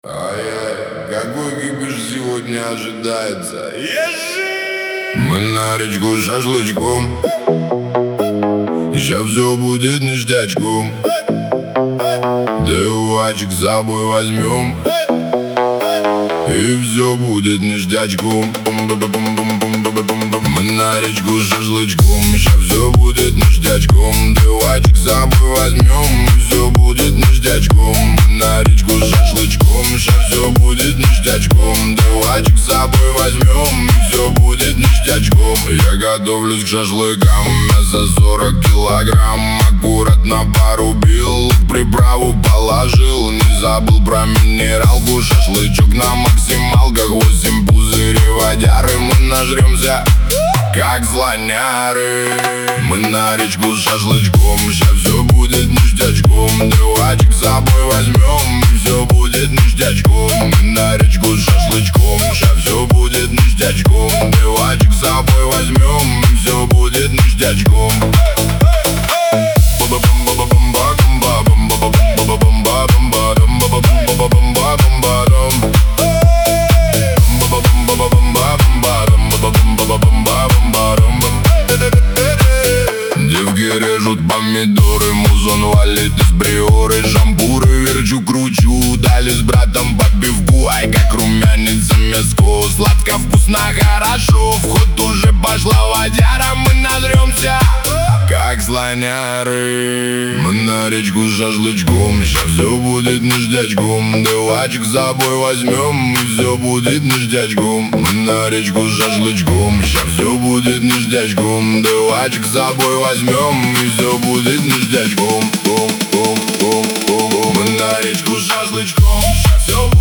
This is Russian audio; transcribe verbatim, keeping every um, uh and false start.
Ай-яй, какой кипиш сегодня ожидается? Ежи! Мы на речку с шашлычком. Сейчас все будет ништячком. Девочек с собой возьмем, и все будет ништячком. Мы на речку с шашлычком. Сейчас все будет ништячком. Девочек с собой возьмем, и все будет ништячком. Мы на речку с шашлычком. Сейчас все будет ништячком. Девочек с собой возьмем, и все будет ништячком. Я готовлюсь к шашлыкам. Мясо сорок килограмм. Аккуратно порубил, приправу положил. Не забыл про минералку. Шашлычок на максималках. Восемь пузырей водяры. Мы нажремся как слоняры. Мы на речку с шашлычком. Сейчас все будет ништячком. Девочек с собой возьмем, и все будет ништячком. Мы на речку с шашлычком. Сейчас все будет ништячком. Девочек с собой возьмем, и все будет ништячком. Девки режут помидоры, музон валит из бриоры. Шампуры верчу, кручу, дали с братом по пивку. Ай, как румянится мяско, сладко, вкусно, хорошо. В ход уже пошла водяра, мы назремся как слоняры. Мы на речку с шашлычком. Сейчас все будет ништячком. Девочек с собой возьмем, и все будет ништячком. Мы на речку с шашлычком. Сейчас все будет ништячком. Девочек с собой возьмем, и все будет ништячком. Мы на речку с шашлычком. Сейчас все будет